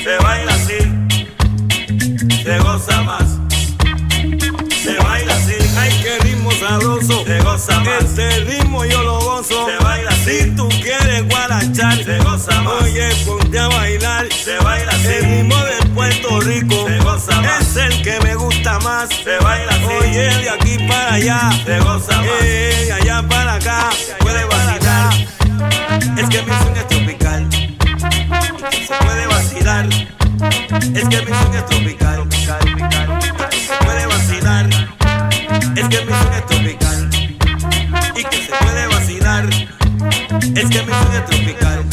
se baila así, se goza más. Se baila así, ay qué ritmo sabroso, se goza más. este ritmo yo lo gozo. Se baila así, si tú quieres guarachar, se goza más. oye ponte a bailar. Se baila así, el ritmo de Puerto Rico, se goza más. es el que me gusta más. Se baila así, oye de aquí para allá, se goza más. de allá para acá, puede vacilar. Es que mi swing es tropical, se puede vacilar. Es que mi swing es tropical, se puede vacilar. Es que mi swing es tropical y que se puede vacilar. Es que mi swing es tropical.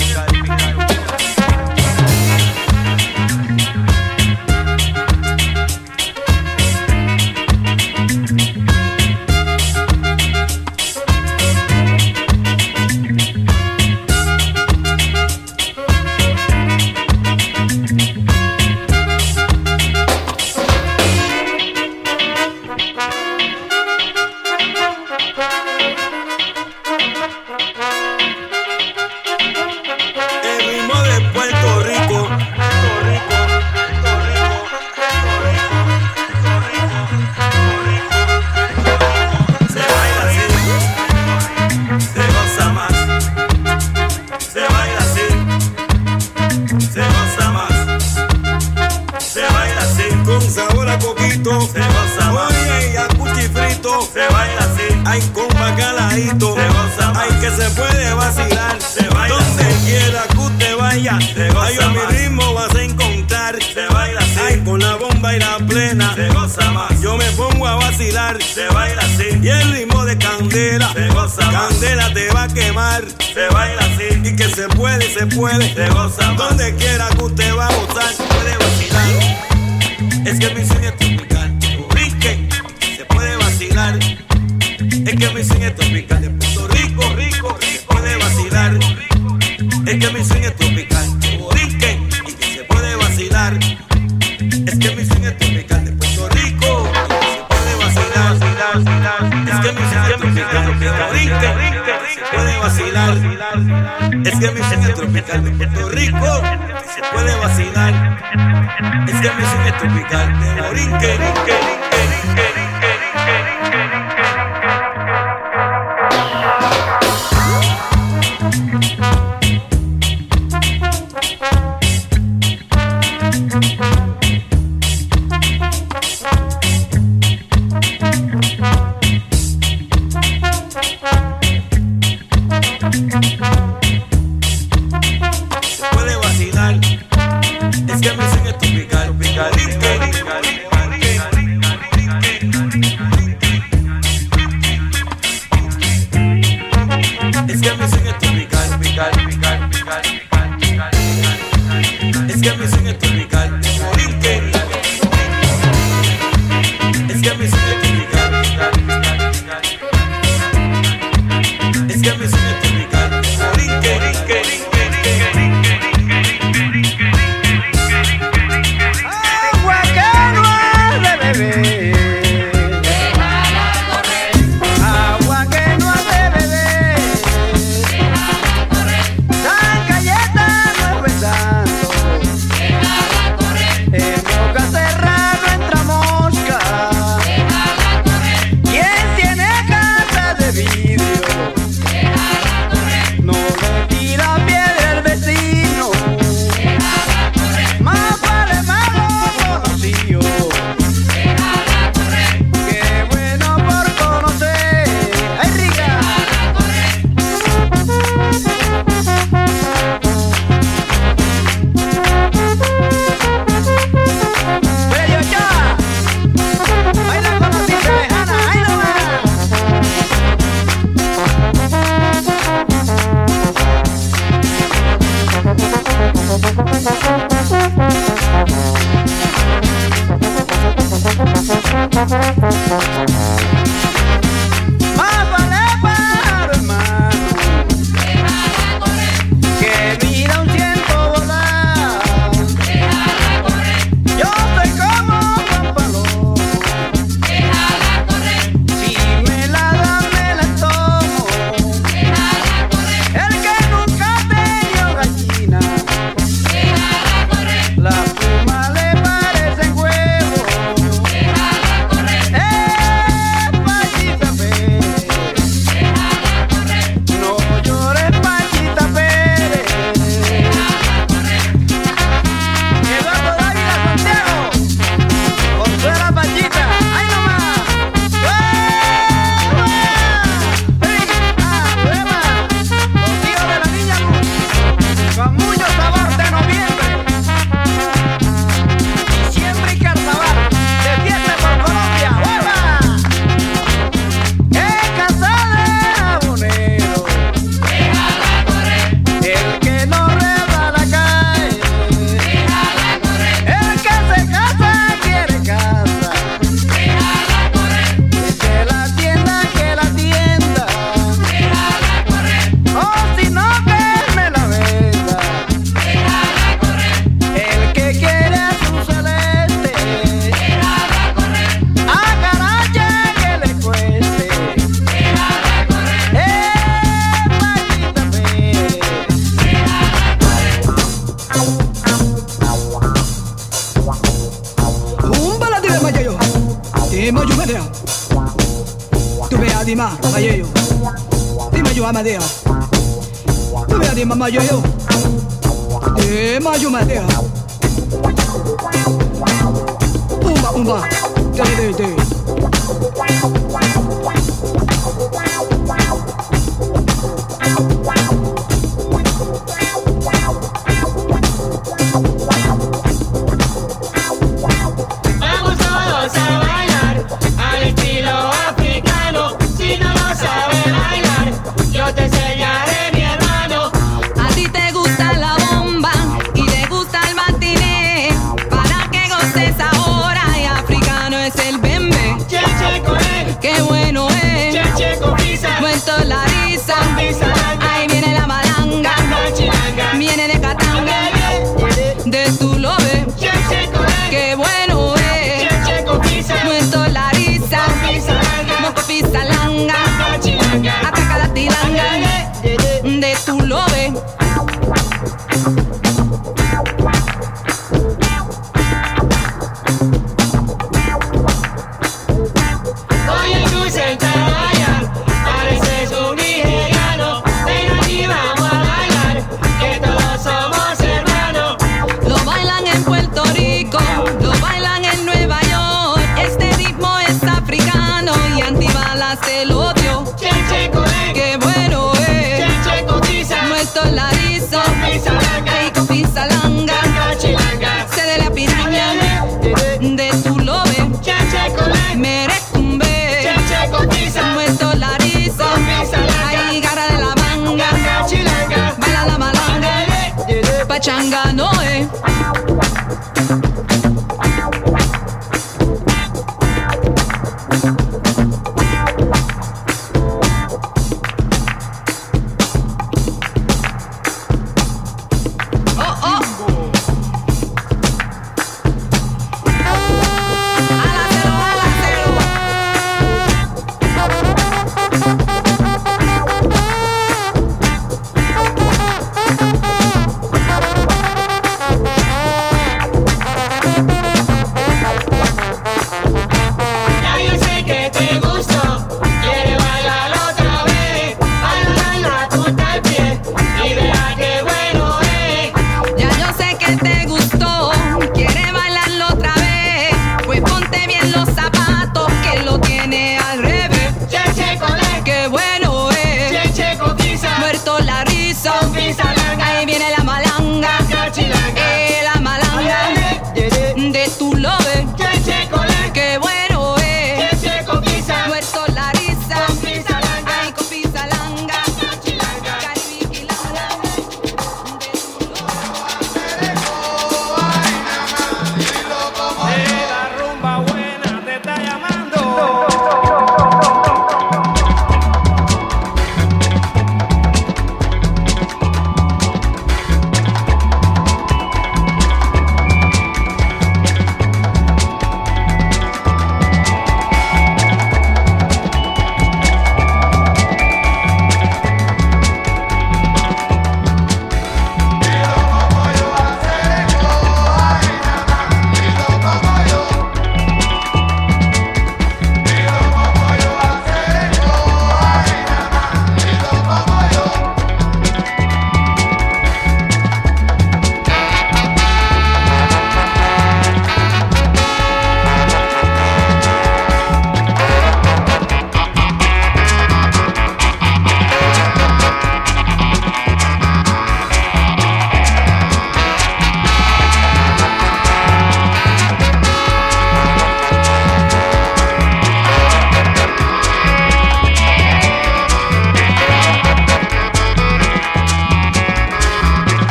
Se goza más. Oye, y a cuchifrito, se baila así, ay con bacalaíto, se goza más. ay que se puede vacilar, se baila donde así, quiera que usted vaya, se goza ay a mi más. ritmo vas a encontrar, se baila así, ay con la bomba y la plena, se goza más. yo me pongo a vacilar, se baila así, y el ritmo de candela, se goza más. candela te va a quemar, se baila así, y que se puede, se goza más. donde quiera que usted va a gozar, puede vacilar. Es que mi swing es tropical, brinque, se puede vacilar. Es que mi swing es tropical, de Puerto Rico, se puede vacilar. Es que mi swing es tropical, brinque, y que se puede vacilar. Es que mi swing es tropical, de Puerto Rico, se puede vacilar. Es que mi swing es tropical, brinque, se puede vacilar. Es que mi swing es tropical, de Puerto Rico, se puede vacilar. Es que mi swing es tropical, de Borinque, se puede vacilar. Es que mi swing es tropical, es que mi swing es tropical, es que mi swing es tropical, Borinque. Es que mi swing es tropical, es que mi swing es tropical, Borinque. Agua que no has de beber, Déjala correr, agua que no has de beber, déjala correr, tan galleta no es besando, déjala correr, en boca cerrada no entra mosca. déjala correr, ¿Quién tiene casa de vidrio? déjala correr, No le tira piedra el vecino, déjala correr, más vale malo conocido déjala correr, que bueno por conocer. ¡Ay, rica! déjala correr. ¡Bello ya! ¡Baila con la cinta lejana! ¡Ay, no más! Más vale pájaro, hermano, Déjala correr, que mira un ciento volar. déjala correr, Yo soy como Juan Palomo, déjala correr, si me la dan me la tomo. déjala correr, El que nunca ha tenido gallina, déjala correr, la Dima, Mayeyo. Dima yo amadea. Tú me dima Mayeyo. Mayo madea. Umba, umba. De. Vamos todos a bailar al estilo africano. Si no lo sabes bailar, yo te enseñaré, mi hermano. A ti te gusta la bomba y te gusta el matiné. Para que goces ahora y africano es el bembe. Che, che, corre,